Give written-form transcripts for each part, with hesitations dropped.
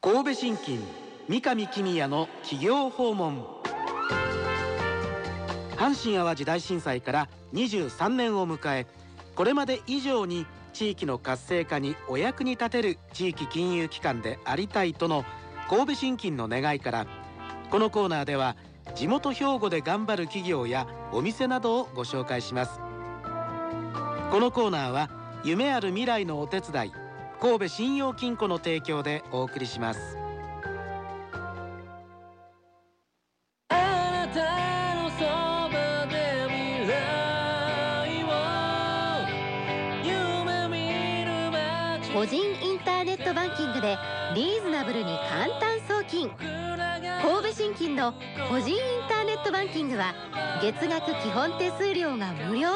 神戸信金三上公也の企業訪問。阪神・淡路大震災から23年を迎え、これまで以上に地域の活性化にお役に立てる地域金融機関でありたいとの神戸信金の願いから、このコーナーでは地元兵庫で頑張る企業やお店などをご紹介します。このコーナーは夢ある未来のお手伝い、神戸信用金庫の提供でお送りします。 あなたのそばで未来を夢見る街。 個人インターネットバンキングでリーズナブルに簡単送金。神戸信金の個人インターネットバンキングは月額基本手数料が無料。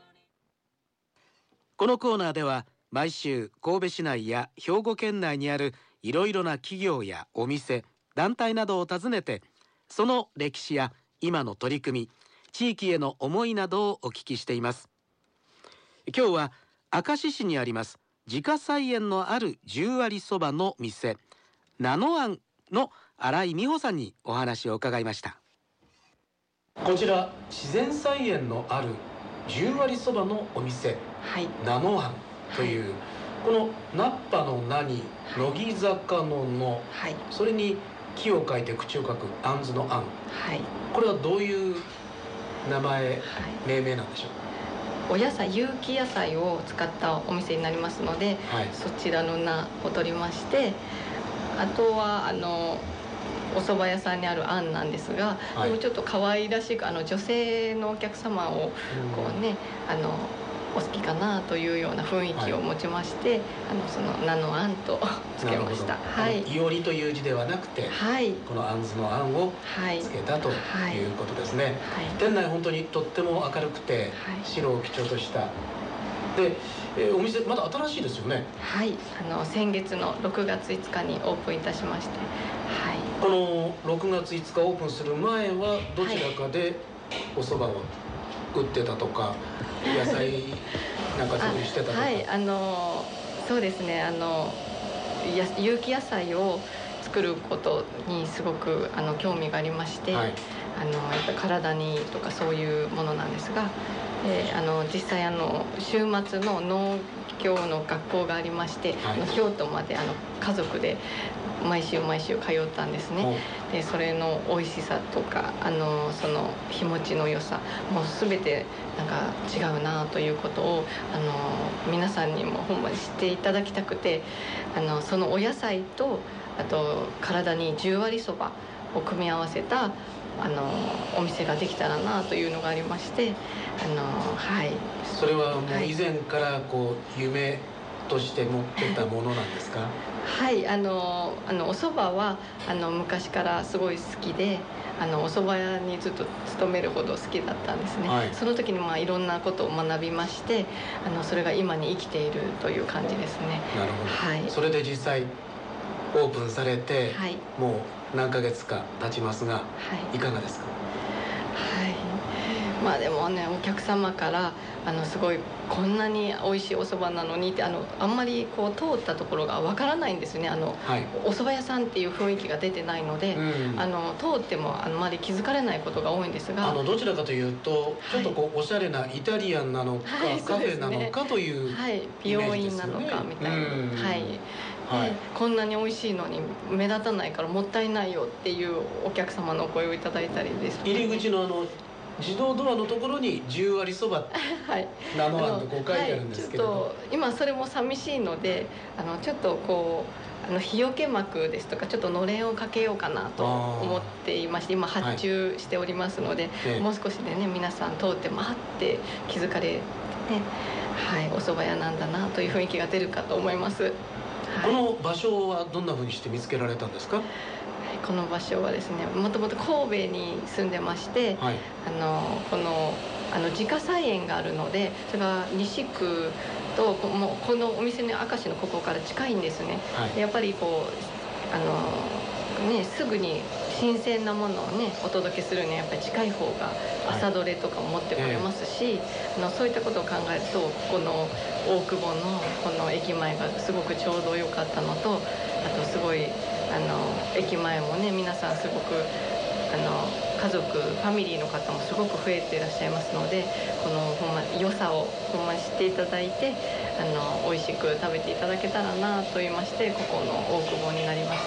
このコーナーでは毎週神戸市内や兵庫県内にあるいろいろな企業やお店、団体などを訪ねて、その歴史や今の取り組み、地域への思いなどをお聞きしています。今日は明石市にあります自家菜園のある10割そばの店、ナノアンの新井美穂さんにお話を伺いました。こちら自然菜園のある10割そばのお店、ナノアンという、この菜っぱの名に乃木坂のの、それに木を書いて口を書くあんずのあん、これはどういう名前、命名なんでしょう。 お野菜、有機野菜を使ったお店になりますので、そちらの名を取りまして、あとはお蕎麦屋さんにあるあんなんですが、でもちょっと可愛らしく女性のお客様をこうね、お好きかなというような雰囲気を持ちまして、その名のあんとつけました。 いおりという字ではなくて、このあんずのあんをつけたということですね。店内本当にとっても明るくて、白を基調としたで、お店まだ新しいですよね。 先月の6月5日にオープンいたしまして、 この6月5日オープンする前はどちらかでお蕎麦を売ってたとか、野菜なんか作りしてたとか。 そうですね、有機野菜を作ることにすごく興味がありまして、やっぱり体にとかそういうものなんですが、実際週末の農業の学校がありまして、京都まで家族で毎週通ったんですね。でそれの美味しさとかその日持ちの良さ、もう全てなんか違うなということを皆さんにもほんまに知っていただきたくて、そのお野菜とあと体に10割そばを組み合わせたお店ができたらなというのがありまして、 それはもう以前からこう夢として持ってたものなんですか。 お蕎麦は昔からすごい好きで、お蕎麦屋にずっと勤めるほど好きだったんですね。その時にいろんなことを学びまして、それが今に生きているという感じですね。 なるほど。それで実際オープンされて、もう何ヶ月か経ちますが、いかがですか。 でもね、お客様からすごいこんなに美味しいお蕎麦なのにってあんまりこう通ったところがわからないんですね。お蕎麦屋さんっていう雰囲気が出てないので、通ってもあんまり気づかれないことが多いんですが、 どちらかというとちょっとこうおしゃれなイタリアンなのか、カフェなのかという美容院なのかみたいな、こんなに美味しいのに目立たないからもったいないよっていうお客様のお声をいただいたりですとか、 入り口の自動ドアのところに10割そばナノアンとこう書いてあるんですけれど、 ちょっと今それも寂しいので、ちょっとこう日よけ幕ですとかちょっとのれんをかけようかなと思っていまして、今発注しておりますので、もう少しでね皆さん通って待って気づかれてね、お蕎麦屋なんだなという雰囲気が出るかと思います。 この場所はどんなふうにして見つけられたんですか。 この場所はですね、もともと神戸に住んでまして、この自家菜園があるので、それが西区ともうこのお店の明石のここから近いんですね。やっぱりこうすぐに新鮮なものをねお届けするにはやっぱり近い方が朝どれとかも持ってこれますし、そういったことを考えるとこの大久保のこの駅前がすごくちょうど良かったのと、あとすごい駅前もね皆さんすごく家族ファミリーの方もすごく増えていらっしゃいますので、このほんま良さをほんまに知っていただいて美味しく食べていただけたらなと言いまして、ここの大久保になりました。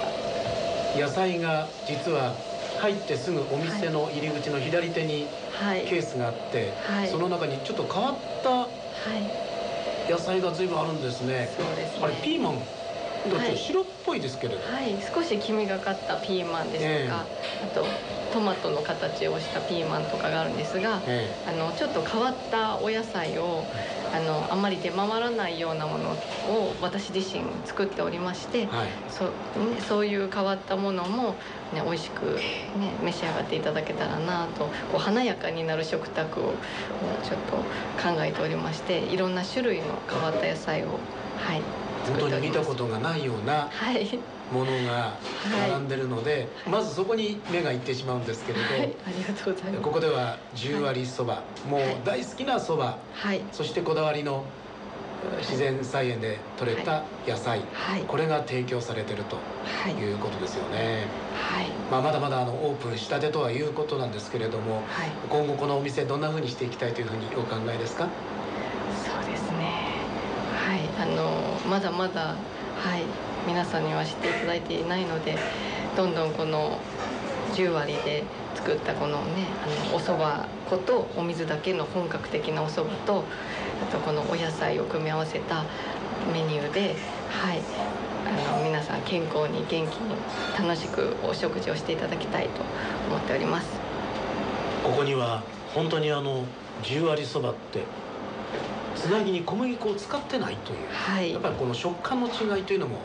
野菜が実は入ってすぐお店の入り口の左手にケースがあって、 はい、 その中にちょっと変わった野菜が随分あるんですね。 そうですね。 あれピーマンだって白っぽいですけれど、 少し黄みがかったピーマンですとか、あとトマトの形をしたピーマンとかがあるんですが、ちょっと変わったお野菜をあんまり出回らないようなものを私自身作っておりまして、そういう変わったものも、ね、美味しく、ね、召し上がっていただけたらなと、こう華やかになる食卓をちょっと考えておりまして、いろんな種類の変わった野菜を本当に見たことがないようなものが並んでるので、まずそこに目がいってしまうんですけれど、 ありがとうございます。 ここでは10割そば、もう大好きなそば、そしてこだわりの自然菜園で採れた野菜、これが提供されてるということですよね。まだまだオープンしたてとはいうことなんですけれども、今後このお店どんな風にしていきたいというふうにお考えですか？ そうですね、まだまだ、皆さんには知っていただいていないので、どんどんこの10割で作ったこのねお蕎麦粉とお水だけの本格的なお蕎麦と、あとこのお野菜を組み合わせたメニューで、皆さん健康に元気に楽しくお食事をしていただきたいと思っております。 ここには本当に10割そばってつなぎに小麦粉を使ってないという、やっぱりこの食感の違いというのも、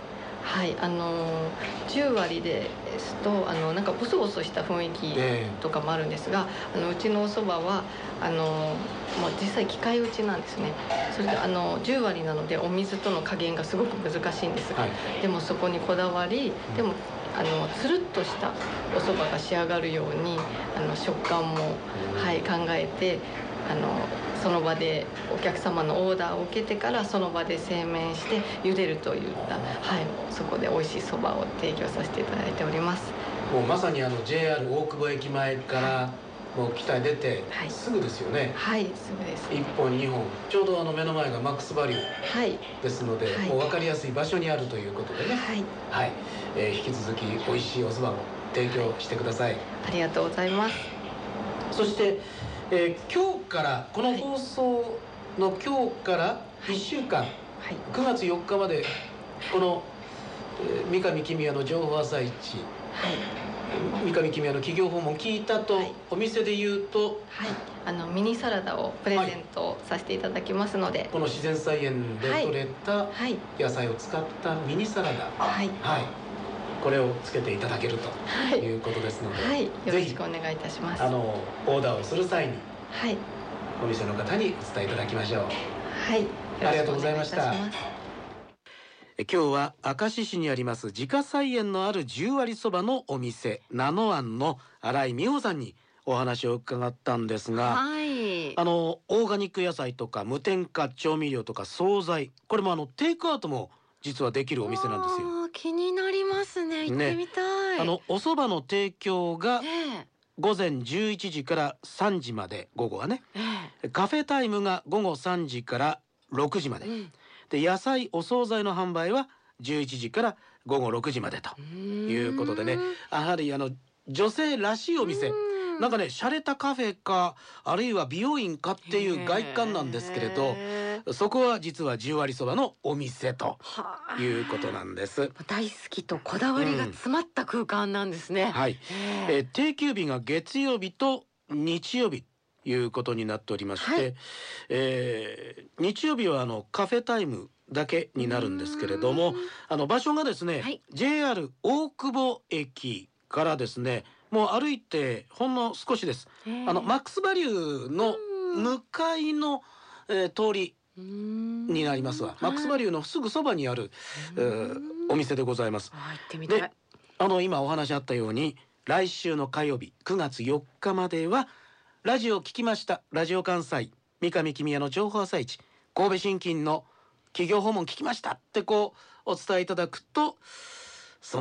10割ですとなんかボソボソした雰囲気とかもあるんですが、うちのお蕎麦はもう実際機械打ちなんですね。それで10割なのでお水との加減がすごく難しいんですが、でもそこにこだわり、でもつるっとしたお蕎麦が仕上がるように食感も、考えてその場でお客様のオーダーを受けてからその場で製麺して茹でるといった、そこで美味しいそばを提供させていただいております。 もうまさにJR 大久保駅前からもう北へ出てすぐですよね。 すぐです。 1本2本ちょうど目の前がマックスバリューですので、もう分かりやすい場所にあるということでね、引き続き美味しいおそばを提供してください。 ありがとうございます。 そして今日からこの放送の今日から1週間、9月4日までこの三上公也の情報朝市、三上公也の企業訪問聞いたと、お店で言うと、 ミニサラダをプレゼントさせていただきますので、 この自然菜園で採れた野菜を使ったミニサラダ、これをつけていただけるということですので、 よろしくお願いいたします。 オーダーをする際に、お店の方にお伝えいただきましょう。ありがとうございました。今日は明石市にあります自家菜園のある10割そばのお店ナノアンの新井美穂さんにお話を伺ったんですが、オーガニック野菜とか無添加調味料とか惣菜、これもテイクアウトも実はできるお店なんですよ。 気になりますね。行ってみたい。 お蕎麦の提供が午前11時から3時まで、午後はね、カフェタイムが午後3時から6時まで、で野菜お惣菜の販売は11時から午後6時までということでね、やはり女性らしいお店、なんかね洒落たカフェかあるいは美容院かっていう外観なんですけれど、そこは実は10割そばのお店ということなんです。 大好きとこだわりが詰まった空間なんですね。 定休日が月曜日と日曜日いうことになっておりまして、日曜日はカフェタイムだけになるんですけれども、場所がですね、JR 大久保駅からですね、もう歩いてほんの少しです。マックスバリューの向かいの、通りになりますわ。マックスバリューのすぐそばにあるお店でございます。で、今お話あったように来週の火曜日9月4日まではラジオ聞きました、ラジオ関西三上公也の情報朝市神戸新金の企業訪問聞きましたってこうお伝えいただくと、その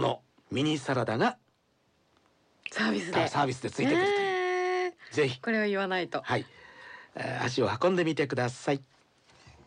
ミニサラダがサービスでついてくるという、ぜひこれを言わないと。 はい、足を運んでみてください。